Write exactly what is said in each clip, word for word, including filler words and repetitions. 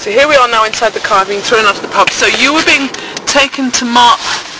So here we are now inside the car, being thrown out of the pub. So you were being taken to Mark,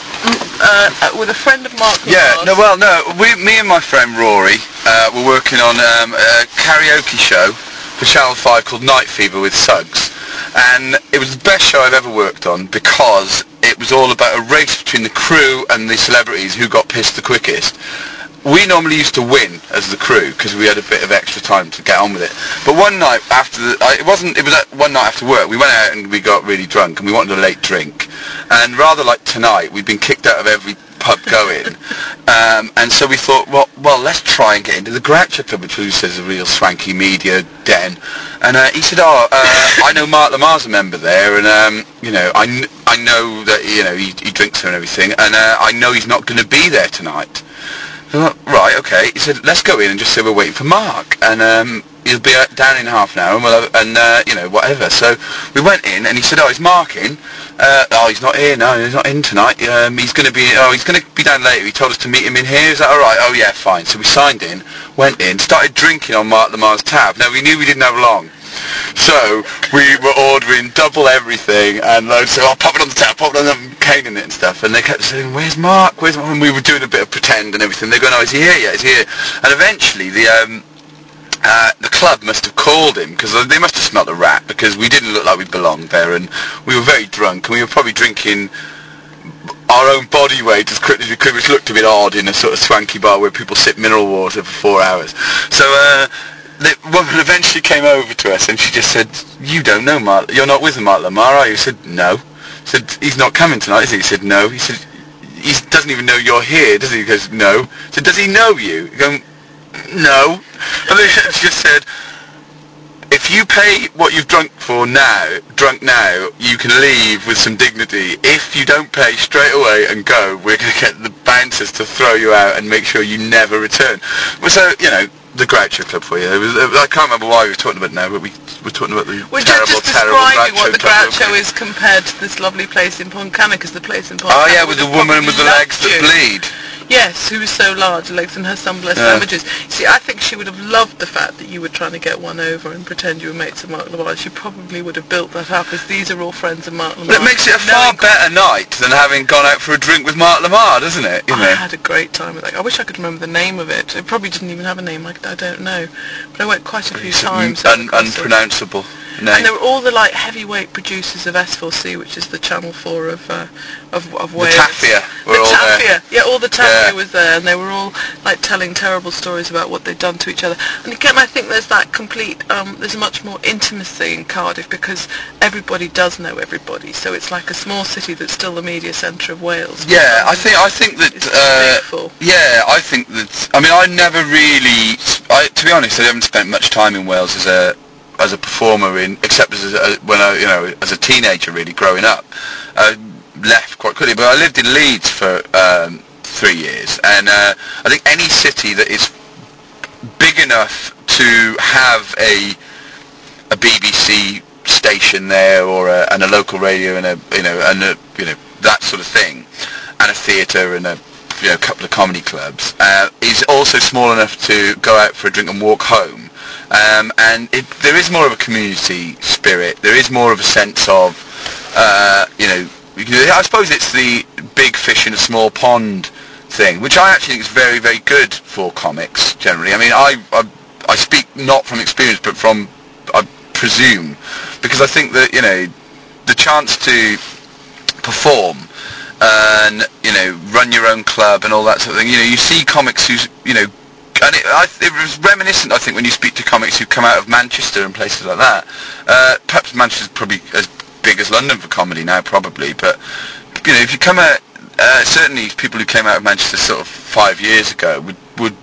uh, with a friend of Mark. Yeah, no, well, no, we, me and my friend Rory uh, were working on um, a karaoke show for Channel five called Night Fever with Suggs. And it was the best show I've ever worked on because it was all about a race between the crew and the celebrities who got pissed the quickest. We normally used to win as the crew because we had a bit of extra time to get on with it. But one night after the, I, it wasn't, it was one night after work, we went out and we got really drunk and we wanted a late drink. And rather like tonight, we'd been kicked out of every pub going. Um, and so we thought, well, well, let's try and get into the Groucho Club, which we says a real swanky media den. And uh, he said, oh, uh, I know Mark Lamar's a member there, and um, you know, I, kn- I know that you know he, he drinks there and everything, and uh, I know he's not going to be there tonight. So, right, okay. He said, let's go in and just say we're waiting for Mark, and um, he'll be down in half an hour, and we'll have, and uh, you know, whatever. So we went in, and he said, oh, is Mark in? Uh, oh, he's not here. No, he's not in tonight. Um, he's going to be. Oh, he's going to be down later. He told us to meet him in here. Is that all right? Oh, yeah, fine. So we signed in, went in, started drinking on Mark Lamar's tab. Now we knew we didn't have long. So we were ordering double everything and loads. So I'll pop it on the tap, pop it on the cane in it and stuff. And they kept saying, "Where's Mark? Where's Mark?" And we were doing a bit of pretend and everything. They're going, "Oh, is he here? Yeah, is he here?" And eventually the um, uh, the club must have called him because they must have smelt a rat because we didn't look like we belonged there, and we were very drunk and we were probably drinking our own body weight as quickly as we could, which looked a bit odd in a sort of swanky bar where people sip mineral water for four hours. So. Uh, The woman eventually came over to us and she just said, "You don't know Mark, you're not with Mark Lamar, are you?" I said, "No." She said, "He's not coming tonight, is he?" He said, "No." He said, "He doesn't even know you're here, does he?" He goes, "No." I said, "Does he know you?" He goes, "No." And then she just said, "If you pay what you've drunk for now, drunk now, you can leave with some dignity. If you don't pay straight away and go, we're going to get the bouncers to throw you out and make sure you never return." Well, so, you know, the Groucho Club for you. It was, I can't remember why we were talking about it now, but we were talking about the we're terrible, just terrible describing Groucho what the Club. Groucho is compared to this lovely place in Pontcanna, because the place in Pontcanna... Oh yeah, with the woman with the legs that bleed. Yes, who was so large, legs and her sunblessed Yeah. sandwiches. See, I think she would have loved the fact that you were trying to get one over and pretend you were mates with Mark Lamar. She probably would have built that up as these are all friends of Mark Lamar. But it makes it a far Knowing better night than having gone out for a drink with Mark Lamar, doesn't it? You I know? had a great time with that. I wish I could remember the name of it. It probably didn't even have a name. I, I don't know. But I went quite a few It's times. un- over the course of- unpronounceable name. And there were all the like heavyweight producers of S four C, which is the Channel four of uh, of, of The Wales. Taffia were the all Taffia. there. Yeah, all the Taffia Yeah. was there, and they were all like telling terrible stories about what they'd done to each other. And again, I think there's that complete, um, there's much more intimacy in Cardiff because everybody does know everybody. So it's like a small city that's still the media centre of Wales. Yeah, I think I think that. It's Uh, beautiful. yeah, I think that. I mean, I never really. I, to be honest, I haven't spent much time in Wales as a as a performer in, except as a, when I, you know, as a teenager, really growing up. I left quite quickly, but I lived in Leeds for um, three years, and uh, I think any city that is big enough to have a a B B C station there, or a, and a local radio, and a you know, and a, you know that sort of thing, and a theatre, and a you know, a couple of comedy clubs, uh, is also small enough to go out for a drink and walk home. Um, and it, there is more of a community spirit. There is more of a sense of, uh, you know, I suppose it's the big fish in a small pond thing, which I actually think is very, very good for comics generally. I mean, I, I, I speak not from experience, but from, I presume, because I think that, you know, the chance to perform and, you know, run your own club and all that sort of thing, you know, you see comics who's, you know, and it, I, it was reminiscent, I think, when you speak to comics who come out of Manchester and places like that. Uh, perhaps Manchester's probably as big as London for comedy now, probably, but, you know, if you come out, uh, certainly people who came out of Manchester sort of five years ago would, would,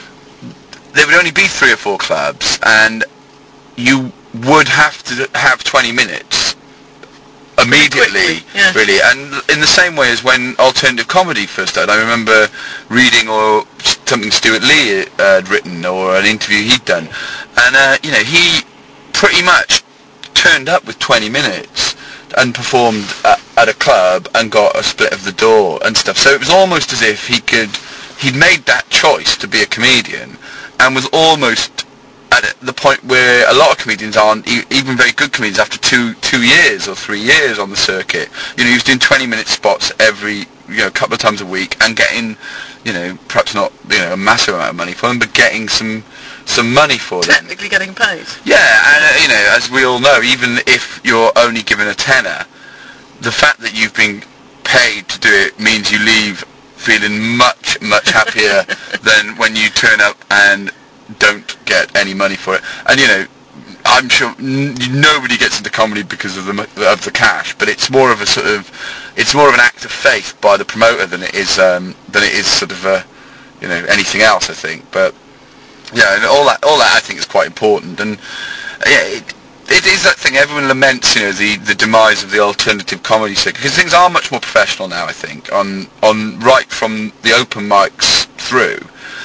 there would only be three or four clubs, and you would have to have twenty minutes immediately, Quickly, yeah. really, and in the same way as when alternative comedy first started. I remember reading or something Stuart Lee had written, or an interview he'd done, and uh, you know, he pretty much turned up with twenty minutes and performed at, at a club and got a split of the door and stuff. So it was almost as if he could, he'd made that choice to be a comedian and was almost at the point where a lot of comedians aren't, e- even very good comedians, after two two years or three years on the circuit. You know, he was doing twenty-minute spots every, you know, couple of times a week and getting, you know, perhaps not, you know, a massive amount of money for them, but getting some some money for them. Technically getting paid. Yeah, and, uh, you know, as we all know, even if you're only given a tenner, the fact that you've been paid to do it means you leave feeling much, much happier than when you turn up and don't get any money for it. And, you know, I'm sure n- nobody gets into comedy because of the of the cash, but it's more of a sort of, it's more of an act of faith by the promoter than it is um, than it is sort of a, you know, anything else, I think. But yeah, and all that all that I think is quite important. And yeah, it, it is that thing everyone laments, you know, the, the demise of the alternative comedy circuit, because things are much more professional now, I think, on on right from the open mics through.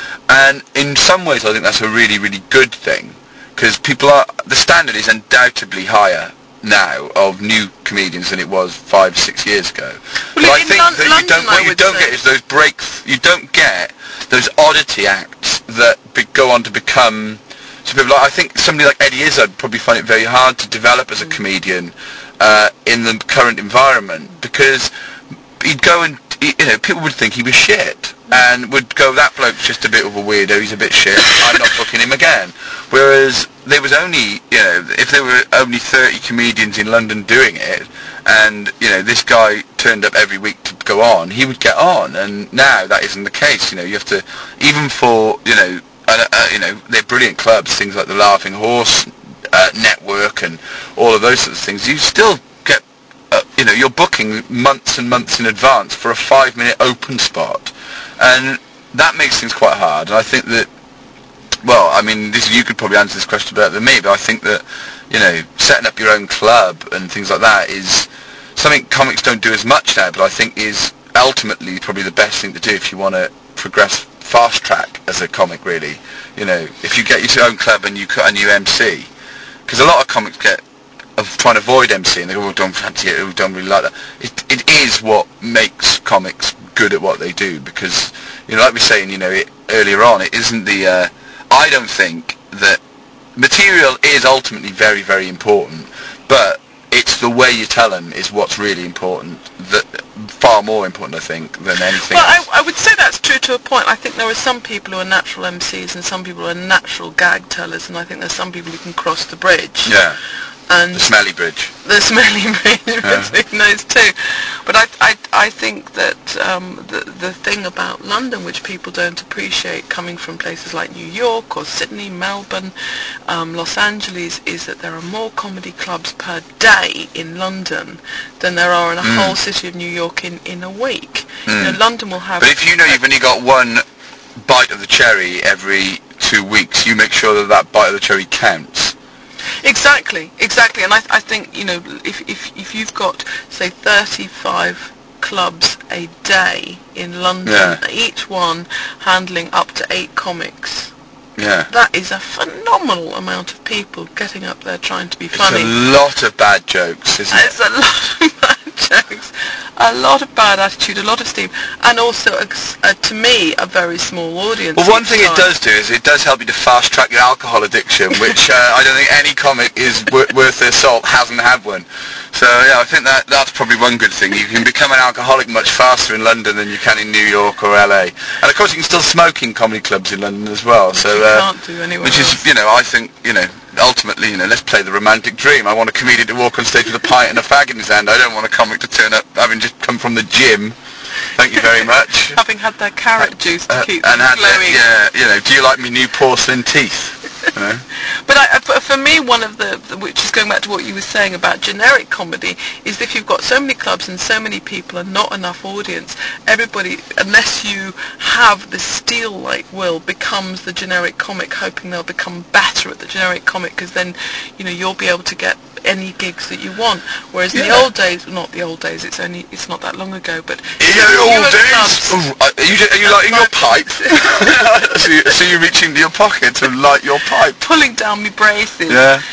And in some ways, I think that's a really, really good thing, because people are, the standard is undoubtedly higher now of new comedians than it was five, six years ago. Well, but I in think Lon- that London, you don't, what I you would don't say. get is those breaks. You don't get those oddity acts that be, go on to become. So people like, I think somebody like Eddie Izzard would probably find it very hard to develop as a comedian uh, in the current environment, because he'd go and, you know, people would think he was shit and would go, that bloke's just a bit of a weirdo, he's a bit shit, I'm not booking him again. Whereas there was only, you know, if there were only thirty comedians in London doing it, and, you know, this guy turned up every week to go on, he would get on. And now that isn't the case. You know, you have to, even for, you know, uh, uh, you know, they're brilliant clubs, things like the Laughing Horse uh, Network and all of those sorts of things, you still get, uh, you know, you're booking months and months in advance for a five-minute open spot. And that makes things quite hard. And I think that, well, I mean, this, you could probably answer this question better than me, but I think that, you know, setting up your own club and things like that is something comics don't do as much now, but I think is ultimately probably the best thing to do if you want to progress fast track as a comic, really. You know, if you get your own club and you and you M C, because a lot of comics get of trying to avoid MCing, they go, oh, don't fancy it, oh, don't really like that. It, it is what makes comics good at what they do, because, you know, like we were saying, you know, it, earlier on, it isn't the, uh, I don't think that material is ultimately very, very important, but it's the way you tell them is what's really important, that far more important, I think, than anything Well, else. I, I would say that's true to a point. I think there are some people who are natural M Cs and some people who are natural gag tellers, and I think there's some people who can cross the bridge. Yeah. And The smelly bridge. the smelly bridge Yeah. between those two. But I, I, I think that um, the, the thing about London, which people don't appreciate coming from places like New York or Sydney, Melbourne, um, Los Angeles, is that there are more comedy clubs per day in London than there are in a Mm. whole city of New York in, in a week. Mm. You know, London will have... But if you know you've only got one bite of the cherry every two weeks, you make sure that that bite of the cherry counts. Exactly, exactly. And I, I think, you know, if, if, if you've got, say, thirty-five clubs a day in London, Yeah. each one handling up to eight comics, Yeah. that is a phenomenal amount of people getting up there trying to be It's funny. a lot of bad jokes, isn't it? It's a lot of bad jokes, a lot of bad attitude, a lot of steam, and also, a, a, to me, a very small audience. Well, one each thing it time. does do is it does help you to fast track your alcohol addiction, which uh, I don't think any comic is w- worth their salt hasn't had one. So yeah, I think that that's probably one good thing. You can become an alcoholic much faster in London than you can in New York or L A. And of course, you can still smoke in comedy clubs in London as well. Which So you uh, can't do anywhere which is, else. you know, I think, you know, ultimately, you know, let's play the romantic dream. I want a comedian to walk on stage with a pint and a fag in his hand. I don't want a comic to turn up having just come from the gym. Thank you very much. Having had their carrot juice to Uh, keep and them had glowing. that, yeah, you know, do you like me new porcelain teeth? You know? But I, for for me, one of the, the, which is going back to what you were saying about generic comedy, is if you've got so many clubs and so many people and not enough audience, everybody, unless you have the steel-like will, becomes the generic comic, hoping they'll become better at the generic comic, because then, you know, you'll be able to get any gigs that you want. Whereas in the Yeah. old days, well, not the old days, it's only, it's not that long ago, but Yeah, newer all days. clubs- Ooh, are you are you lighting your pipe? so, you, so you reach into your pocket to light your pipe? pulling down my braces. Yeah.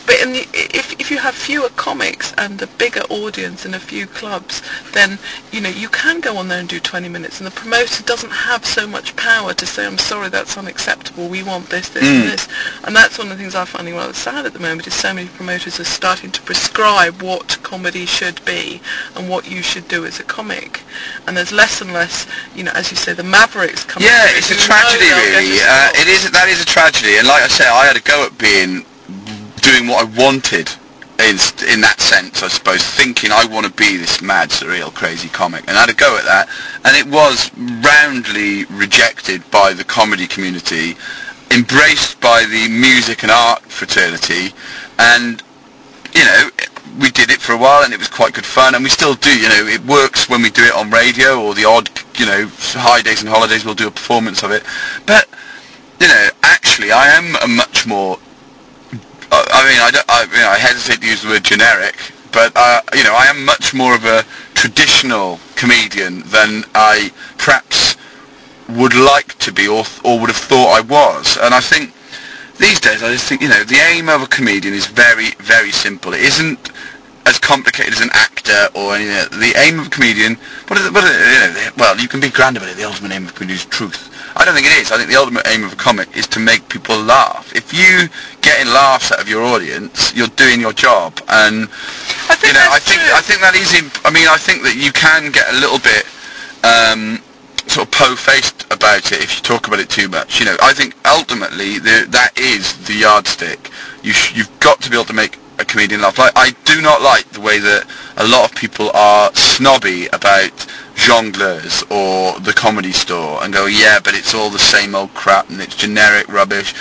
but in the, if if you have fewer comics and a bigger audience in a few clubs, then you know you can go on there and do twenty minutes, and the promoter doesn't have so much power to say, I'm sorry, that's unacceptable, we want this, this Mm. and this. And that's one of the things I'm finding rather sad at the moment, is so many promoters are starting to prescribe what comedy should be and what you should do as a comic. And there's less and less, you know, as you say, the mavericks coming Yeah, through it's a who know tragedy, they'll get really. a Uh, spot. it is. That is a tragedy. And like I say, I had a go at being doing what I wanted in in that sense, I suppose, thinking I want to be this mad, surreal, crazy comic, and I had a go at that, and it was roundly rejected by the comedy community, embraced by the music and art fraternity, and you know, we did it for a while, and it was quite good fun, and we still do. You know, it works when we do it on radio, or the odd, you know, high days and holidays we'll do a performance of it. But you know, actually, I am a much more. I I mean, I, don't, I, you know, I hesitate to use the word generic, but uh, you know, I am much more of a traditional comedian than I perhaps would like to be, or or would have thought I was. And I think these days, I just think, you know, the aim of a comedian is very, very simple. It isn't as complicated as an actor or anything. The aim of a comedian, what is it, what is it, you know, well, you can be grand about it. The ultimate aim of a comedian is truth. I don't think it is. I think the ultimate aim of a comic is to make people laugh. If you getting laughs out of your audience, you're doing your job. And I think you know, that's I think true. I think that is. Imp- I mean, I think that you can get a little bit um, sort of po-faced about it if you talk about it too much. You know, I think ultimately the, that is the yardstick. You sh- you've got to be able to make a comedian laugh. Like, I do not like the way that a lot of people are snobby about jongleurs or the Comedy Store and go, yeah, but it's all the same old crap and it's generic rubbish.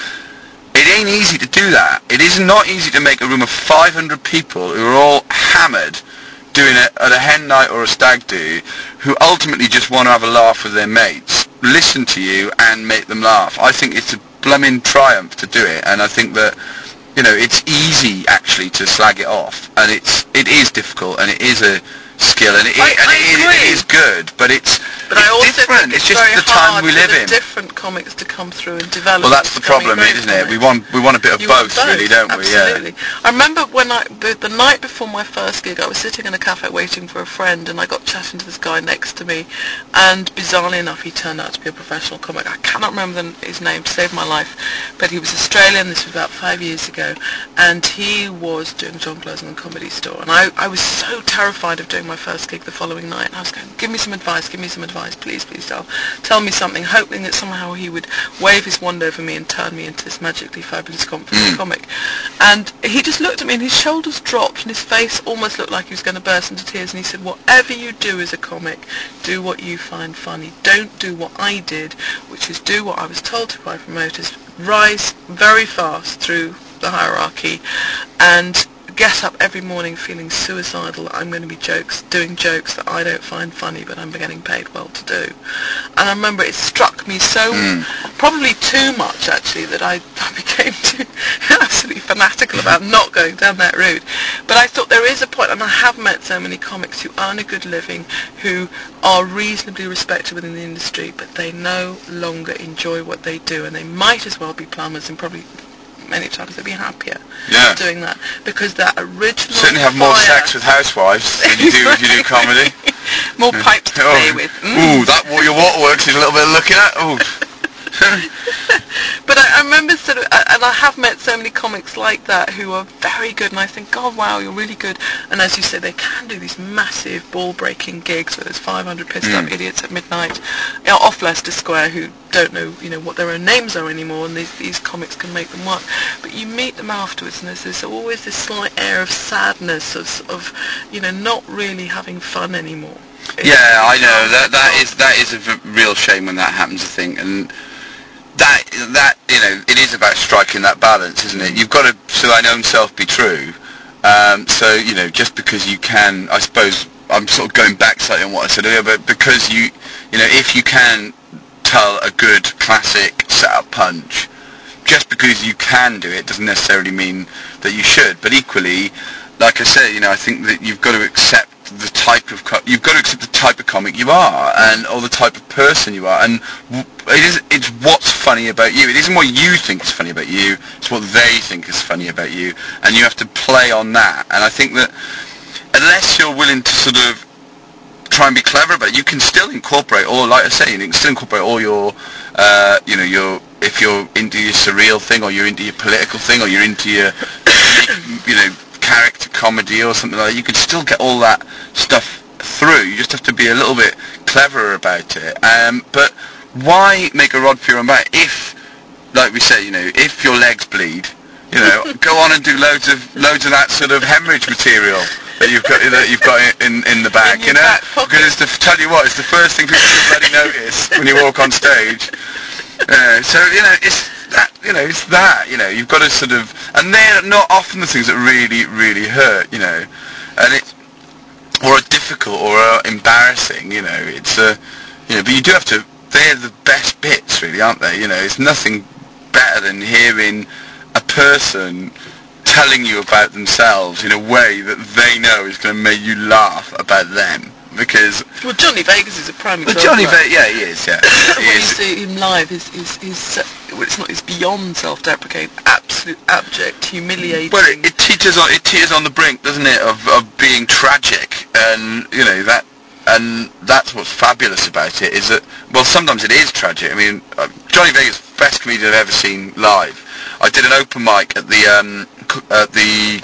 It ain't easy to do that. It is not easy to make a room of five hundred people who are all hammered doing it at a hen night or a stag do, who ultimately just want to have a laugh with their mates, listen to you and make them laugh. I think it's a blooming triumph to do it, and I think that, you know, it's easy actually to slag it off, and it's it is difficult, and it is a skill, and it, I- and I it, is, agree. it is good, but it's, But it's I also different. think It's it's just very the time hard we for live the in. different comics to come through and develop. Well, that's the becoming problem, great isn't it? We comics. want we want a bit of You want both, really, don't we? Absolutely. Yeah. I remember when I, the, the night before my first gig, I was sitting in a cafe waiting for a friend, and I got chatting to this guy next to me, and bizarrely enough, he turned out to be a professional comic. I cannot remember the, his name to save my life, but he was Australian. This was about five years ago, and he was doing jongleurs in the Comedy Store, and I, I was so terrified of doing my first gig the following night, and I was going, give me some advice, give me some advice, please, please tell, tell me something, hoping that somehow he would wave his wand over me and turn me into this magically fabulous confident Mm. comic. And he just looked at me, and his shoulders dropped, and his face almost looked like he was going to burst into tears, and he said, whatever you do as a comic, do what you find funny. Don't do what I did, which is do what I was told to by promoters, rise very fast through the hierarchy, and get up every morning feeling suicidal that I'm going to be jokes, doing jokes that I don't find funny, but I'm getting paid well to do. And I remember it struck me so, Mm. probably too much actually, that I, I became too absolutely fanatical about not going down that route. But I thought there is a point, and I have met so many comics who earn a good living, who are reasonably respected within the industry, but they no longer enjoy what they do, and they might as well be plumbers, and probably many times they'd be happier Yeah. doing that, because that original Certainly have more fire- sex with housewives than you do if you do comedy. more pipes to Oh, play with. Mm. Ooh, that what your waterworks is a little bit looking at. Ooh. But I, I remember sort of, uh, and I have met so many comics like that who are very good, and I think, God, wow, you're really good. And as you say, they can do these massive ball-breaking gigs where there's five hundred pissed-up Mm. idiots at midnight, you know, off Leicester Square, who don't know, you know, what their own names are anymore, and these, these comics can make them work. But you meet them afterwards, and there's this, always this slight air of sadness, of, of, you know, not really having fun anymore. It's- Yeah, I it's know hard that to that tell. is that is a v- real shame when that happens, I think, and that that you know it is about striking that balance, isn't it? You've got to, so thine own self be true. Um, so you know, just because you can, I suppose I'm sort of going back slightly on what I said earlier, but because you, you know, if you can tell a good classic set-up punch, just because you can do it doesn't necessarily mean that you should. But equally, like I said, you know, I think that you've got to accept the type of co- you've got to accept the type of comic you are, and or the type of person you are, and it is it's what's funny about you. It isn't what you think is funny about you, it's what they think is funny about you, and you have to play on that. And I think that unless you're willing to sort of try and be clever about it, you can still incorporate all, like I say, you can still incorporate all your uh, you know, your if you're into your surreal thing, or you're into your political thing, or you're into your you know, character comedy or something like that, you can still get all that stuff through. You just have to be a little bit cleverer about it. Um, but why make a rod for your own back if, like we say, you know, if your legs bleed, you know, go on and do loads of loads of that sort of hemorrhage material that you've got that you've got in in the back, in you know, back because it's the, tell you what, it's the first thing people should bloody notice when you walk on stage. Uh, so you know, it's that, you know, it's that, you know, you've got to sort of, and they're not often the things that really, really hurt, you know, and it's, or are difficult, or are embarrassing, you know, it's a, uh, you know, but you do have to, they're the best bits, really, aren't they? You know, it's nothing better than hearing a person telling you about themselves in a way that they know is going to make you laugh about them. Because well, Johnny Vegas is a prime example. Johnny Vegas, yeah, he is. Yeah, he when is. you see him live, his his his well, it's not. It's beyond self-deprecating, absolute abject, humiliating. Well, it, it teeters on it teeters on the brink, doesn't it, of of being tragic, and you know that, and that's what's fabulous about it. Is that, well, sometimes it is tragic. I mean, uh, Johnny Vegas, best comedian I've ever seen live. I did an open mic at the um at the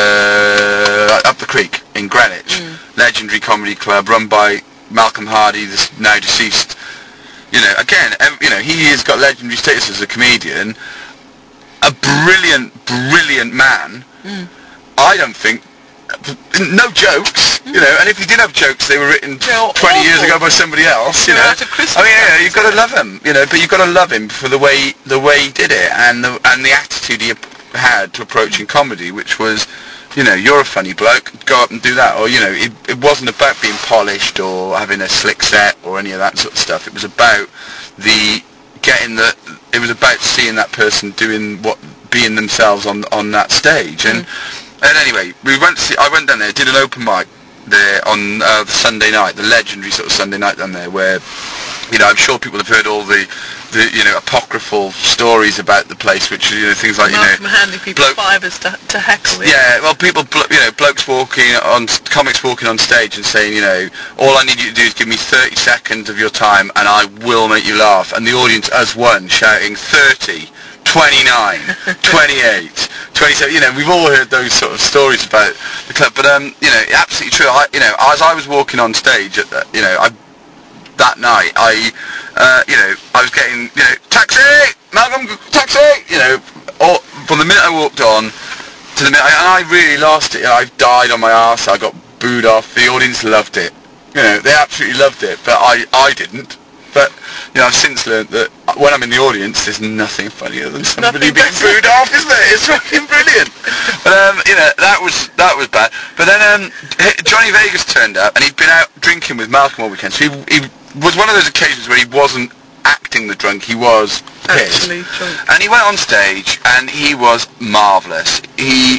uh, up the creek in Greenwich. Mm. Legendary comedy club run by Malcolm Hardy, this now deceased. You know, again, you know, he has got legendary status as a comedian. A brilliant, brilliant man. Mm. I don't think, no jokes, mm. you know, and if he did have jokes, they were written They're twenty awful. years ago by somebody else, you They're know. out of Christmas I mean, yeah, times. you've got to love him, you know, but you've got to love him for the way the way he did it, and the and the attitude he had to approaching comedy, which was, you know, you're a funny bloke, go up and do that. Or, you know, it, it wasn't about being polished or having a slick set or any of that sort of stuff. It was about the getting the, it was about seeing that person doing what, being themselves on on that stage. And mm. and anyway, we went to see, I went down there, did an open mic there on uh, the Sunday night, the legendary sort of Sunday night down there, where, you know, I'm sure people have heard all the, the you know, apocryphal stories about the place, which, you know, things like, Malcolm you know, handing people bloke, fivers to, to heckle it. yeah, well, people, blo- you know, blokes walking on, comics walking on stage and saying, you know, all I need you to do is give me thirty seconds of your time and I will make you laugh. And the audience as one shouting thirty, twenty-nine, twenty-eight, twenty-seven, you know, we've all heard those sort of stories about the club, but, um, you know, absolutely true. I, you know, as I was walking on stage, at the, you know, I, that night, I, uh, you know, I was getting, you know, taxi, Malcolm, taxi, you know, or, from the minute I walked on to the minute, I, and I really lost it. You know, I died on my arse, I got booed off, the audience loved it. You know, they absolutely loved it, but I, I didn't. But, you know, I've since learned that when I'm in the audience, there's nothing funnier than somebody being booed off, isn't it? It's fucking brilliant. But, um, you know, that was that was bad. But then um, Johnny Vegas turned up, and he'd been out drinking with Malcolm all weekend. So he, he was one of those occasions where he wasn't acting the drunk, he was pissed. Actually drunk. And he went on stage, and he was marvellous. He,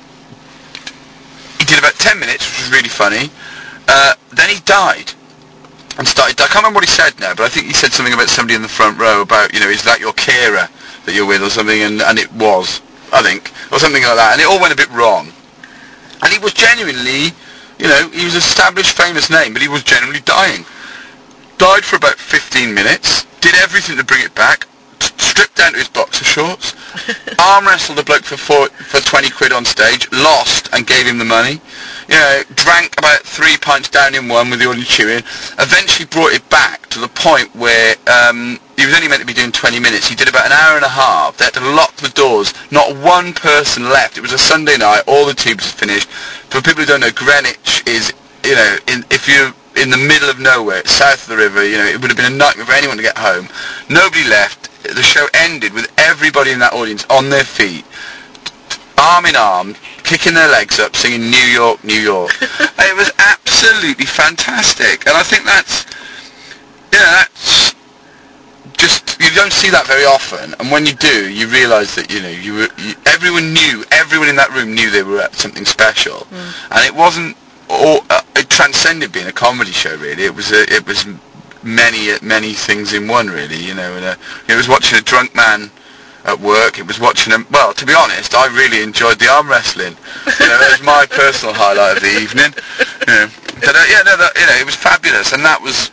he did about ten minutes, which was really funny. Uh, then he died. And started, I can't remember what he said now, but I think he said something about somebody in the front row about, you know, is that your carer that you're with or something, and, and it was, I think, or something like that, and it all went a bit wrong. And he was genuinely, you know, he was an established famous name, but he was genuinely dying. Died for about fifteen minutes, did everything to bring it back, t- stripped down to his boxer shorts, arm wrestled a bloke for four, for twenty quid on stage, lost and gave him the money. You know, drank about three pints down in one with the audience cheering, eventually brought it back to the point where um, he was only meant to be doing twenty minutes. He did about an hour and a half. They had to lock the doors. Not one person left. It was a Sunday night. All the tubes had finished. For people who don't know, Greenwich is, you know, in, if you're in the middle of nowhere, it's south of the river, you know, it would have been a nightmare for anyone to get home. Nobody left. The show ended with everybody in that audience on their feet, arm in arm, kicking their legs up, singing New York, New York. It was absolutely fantastic. And I think that's, you know, that's just, you don't see that very often. And when you do, you realise that, you know, you were, you, everyone knew, everyone in that room knew they were at something special. Mm. And it wasn't, all, uh, it transcended being a comedy show. Really, it was a, it was many many things in one. Really, you know, and uh, it was watching a drunk man at work. It was watching them. Well, to be honest, I really enjoyed the arm wrestling. You know, that was my personal highlight of the evening. You know, but, uh, yeah, no, that, you know, it was fabulous, and that was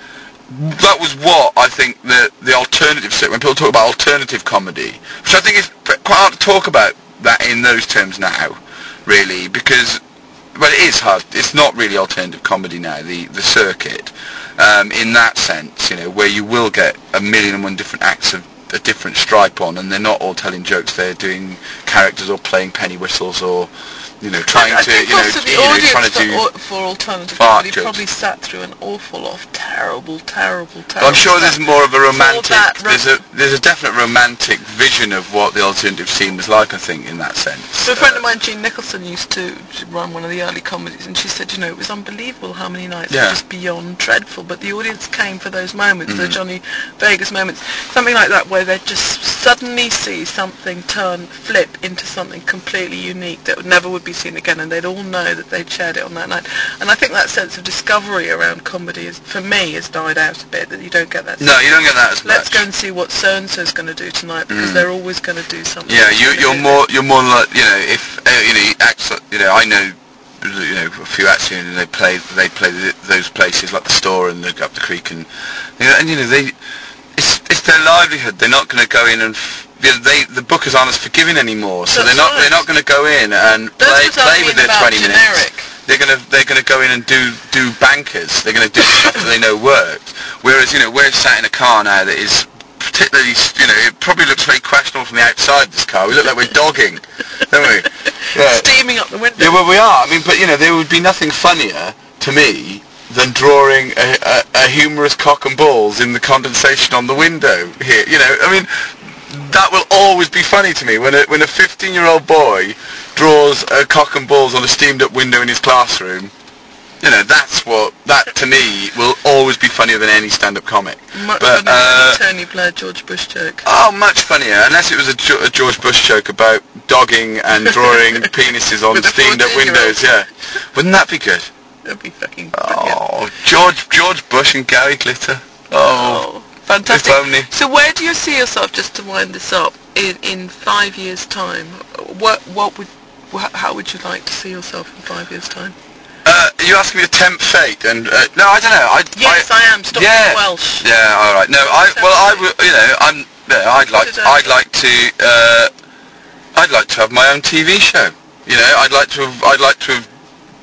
that was what I think the the alternative. When people talk about alternative comedy, which I think is quite hard to talk about that in those terms now, really, because well, it is hard. It's not really alternative comedy now. The the circuit, um, in that sense, you know, where you will get a million and one different acts of a different stripe on, and they're not all telling jokes. They're doing characters or playing penny whistles or, you know, trying I, I to, think you know, also the you know, audience trying to for, do. or, for alternative fart comedy jokes. probably sat through an awful lot of terrible, terrible, terrible. But I'm sure there's stuff. more of a For romantic. that ro- There's a there's a definite romantic vision of what the alternative scene was like. I think in that sense. So a friend of mine, Jean Nicholson, used to run one of the early comedies, and she said, you know, it was unbelievable how many nights Yeah. were just beyond dreadful, but the audience came for those moments, Mm. the Johnny Vegas moments, something like that, where they just suddenly see something turn, flip into something completely unique that never would be seen again, and they'd all know that they'd shared it on that night. And I think that sense of discovery around comedy, is, for me, has died out a bit, that you don't get that. No, you don't get that as much. Let's go and see what so-and-so's going to do tonight, because Mm. they're always going to do something. Yeah, you, They're you're gonna do more you're more like, you know, if uh, you know acts like- you know I know you know a few acts, and they play they play the, those places like the Store and the Up the Creek, and you know, and you know they it's it's their livelihood. They're not going to go in and f- you know, they the bookers aren't as forgiving anymore, so That's they're not right. they're not going to go in and That's play what I play mean with their about twenty generic. minutes. They're gonna they're gonna go in and do do bankers. They're gonna do stuff that they know worked. Whereas you know we're sat in a car now that is particularly, you know, it probably looks very questionable from the outside. This car, we look like we're dogging, don't we? Yeah. Steaming up the window. Yeah, well we are. I mean, but you know, there would be nothing funnier to me than drawing a, a, a humorous cock and balls in the condensation on the window here. You know, I mean, that will always be funny to me when a when a fifteen-year-old boy draws a cock and balls on a steamed-up window in his classroom. You know, that's what, that to me will always be funnier than any stand-up comic. Much but, funnier uh, than Tony Blair, George Bush joke. Oh, much funnier, unless it was a, jo- a George Bush joke about dogging and drawing penises on With a steamed-up fourteen-year-old. windows, yeah. Wouldn't that be good? That'd be fucking brilliant. Oh, George George Bush and Gary Glitter. Oh, Oh, fantastic. if only. So where do you see yourself, just to wind this up, in, in five years' time? What what would wh- how would you like to see yourself in five years' time? Uh, you asking me to tempt fate, and uh, no, I don't know. I, Yes, I, am. Stop yeah, being Welsh. Yeah, all right. No, I well, I would. You know, I'm. Yeah, I'd like. did I I'd like to. Uh, I'd like to have my own T V show. You know, I'd like to have. I'd like to have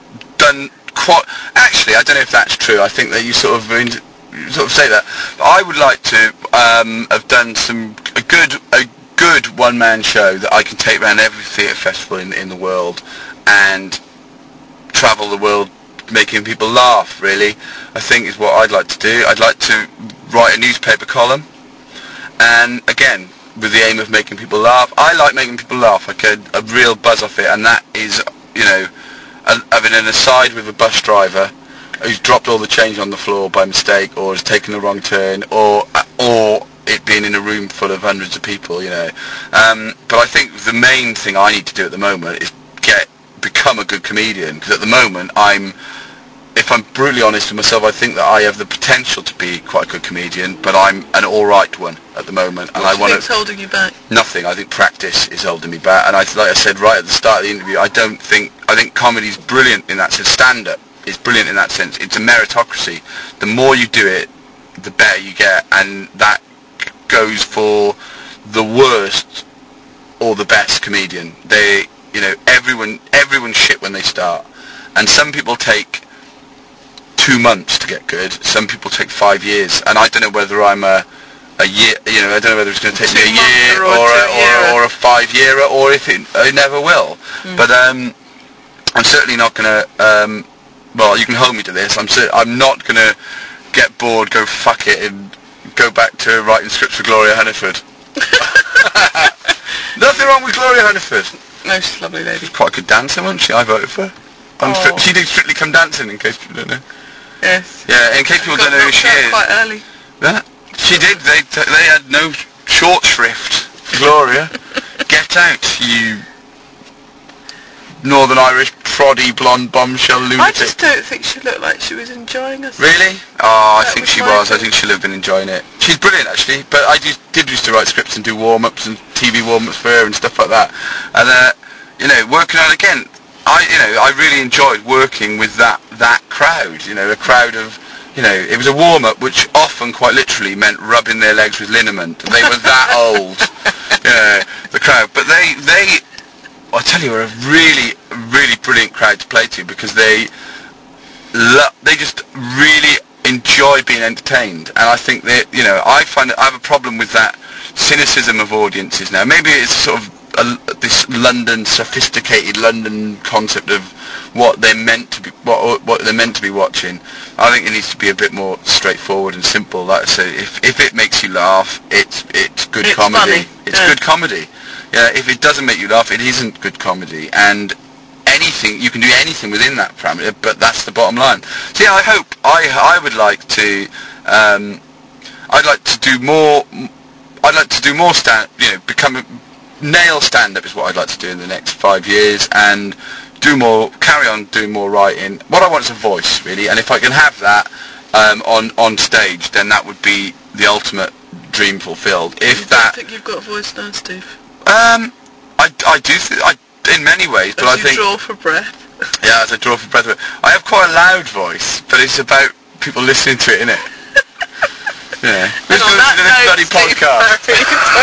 done quite. Actually, I don't know if that's true. I think that you sort of in, you sort of say that. But I would like to um, have done some a good a good one man show that I can take around every theatre festival in in the world and travel the world making people laugh, really, I think is what I'd like to do. I'd like to write a newspaper column, and again, with the aim of making people laugh. I like making people laugh. I get a real buzz off it, and that is, you know, a, having an aside with a bus driver who's dropped all the change on the floor by mistake, or has taken the wrong turn, or or it being in a room full of hundreds of people, you know. Um, but I think the main thing I need to do at the moment is get become a good comedian, because at the moment I'm, if I'm brutally honest with myself, I think that I have the potential to be quite a good comedian, but I'm an all right one at the moment, and What I do you want think's to. holding you back? Nothing. I think practice is holding me back, and I, like I said right at the start of the interview, I don't think I think comedy's brilliant in that sense. Stand-up is brilliant in that sense. It's a meritocracy. The more you do it, the better you get, and that goes for the worst or the best comedian. They, you know, everyone everyone's shit when they start, and some people take two months to get good. Some people take five years, and I don't know whether I'm a a year. You know, I don't know whether it's going to take me a Two year months or or a, two year. or, or a five year, or if it, it never will. Mm. But um, I'm certainly not going to. Um, well, you can hold me to this. I'm cer- I'm not going to get bored, go fuck it, and go back to writing scripts for Gloria Hunniford. Nothing wrong with Gloria Hunniford. No, she's a lovely lady. Quite a good dancer, wasn't she? I voted for her. On Oh. Stri- she did Strictly Come Dancing, in case people don't know. Yes. Yeah, in case people Got don't know who knocked she out is. quite early. Yeah, she did. They t- they had no short shrift. Gloria, get out, you Northern Irish, proddy, blonde, bombshell lunatic. I just don't think she looked like she was enjoying herself. Really? Oh, I That think was she my was. I thing. think she'll have been enjoying it. She's brilliant, actually. But I just did used to write scripts and do warm-ups and T V warm-ups for her and stuff like that. And, uh, you know, working on it again, I, you know, I really enjoyed working with that, that crowd, you know, a crowd of, you know, it was a warm-up which often, quite literally, meant rubbing their legs with liniment. They were that old, you know, the crowd. But they, they, I tell you, are a really, really brilliant crowd to play to because they, lo- they just really enjoy being entertained. And I think that, you know, I find that I have a problem with that cynicism of audiences now. Maybe it's sort of a, this London, sophisticated London concept of what they're meant to be, what what they're meant to be watching. I think it needs to be a bit more straightforward and simple. Like I say, if if it makes you laugh, it's it's good It's comedy. funny. It's Yeah. good comedy. Yeah, if it doesn't make you laugh, it isn't good comedy. And anything, you can do anything within that parameter, but that's the bottom line. So yeah, I hope, I I would like to, um, I'd like to do more, I'd like to do more stand, you know, become, a, nail stand-up is what I'd like to do in the next five years, and do more, carry on doing more writing. What I want is a voice, really, and if I can have that um, on, on stage, then that would be the ultimate dream fulfilled. If You that... don't think you've got a voice now, Steve? Um, I, I do, th- I, in many ways, but As I you think... draw for breath. Yeah, as I draw for breath. I have quite a loud voice, but it's about people listening to it, innit? Yeah. And Let's on go that to the next note, bloody Steve podcast. Barry,